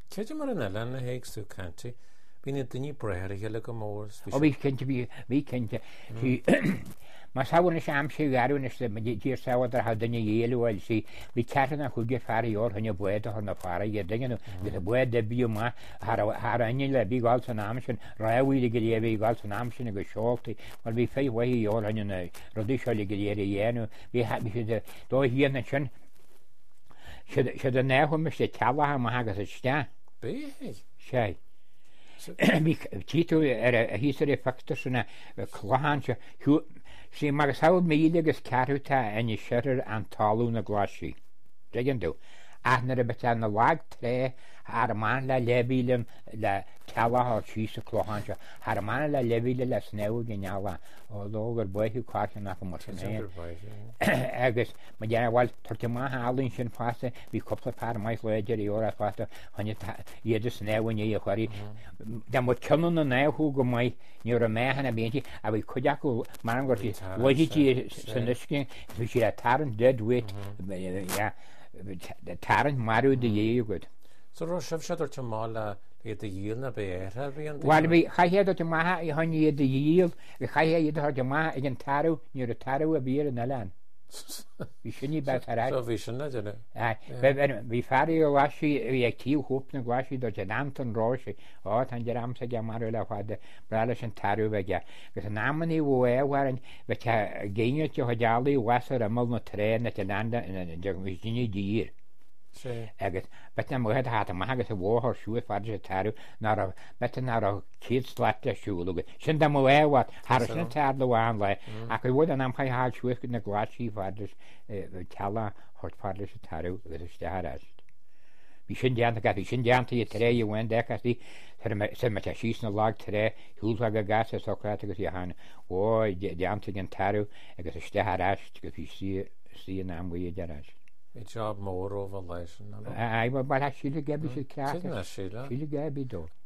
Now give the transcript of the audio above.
Ceidir mar an eile na héagsú canti, bhína duine breir heile go mór. ó bhí cinnte bhí cinnte Má saohanna sem sé garúna dír saoad ar duine dhéalhil sí bhí ceanna chuige fearí orthaine buad a na fara ige daine gus a buad de bíú má aine le bhí gáil san am sin rahhuiile go léh gáil san am sin go seoltaí mar bhí féhhaí orthaine na rodí seáil go léir dhéanú bhí si dó híanana sin si a néhuiime sé tealathe má agus a ste Bé sé. Tíú ar a híar fetar sanna chláánse sé mar saoil míle agus ceúta aine siir an talú na glasí. Dgan dú. Aithnar a bet na lág tré ar má le lebílim le tealaá sí a chláánse, Har má le lebíle le snéú gneala ó dógur buithú cáan nach mar agus ma déana bhil tuirte má hálinn sin fásta hí coppla pár mais leidir í óra fásta chuine iadidir snéhaine a choirí. De mu ceanú na néthú go maiid níor a méhanana bénti a bhí chuideachú mar an gotí leití sanniscin bhí si a taran deadweight taran marú de dhé go. So ro sibh seidir te mála é a díalna béire bhíon. Bhil bhí chahéad de maithe i thaine iad de díal go chaihé iad de maithe ag an tarú níor a tarú a bíar na lean. Bhí sinní be bhí sinna bhí fearí ó glasí bhí ag tíú húp na glasí do de antan ráise tan de amsa de mar le chuide brala an tarú bheige. Gus an námaní bhhain bheit géine te dealaí wasar a mul na tré na landa Virginia dír. agus bet na muhead hat agus a bhthir siú fáidir a tarú nar bet nar a céad sleite siúlaga. Sin de mhhat Har sin tear leháin le a go bhd an am chaá siúcha na glasí fáidir teala thuirtfáidir a tarú agus isteist. Bhí sin deanta ga bhí sin deanta i tré bhain decatí sem me síos na lág tré thuúla a gas a socrát agus i hána ó deanta an tarú agus isteist go bhí si an amhaí deist. I job mór ó bh leis síle gebi sé síle gebi dó.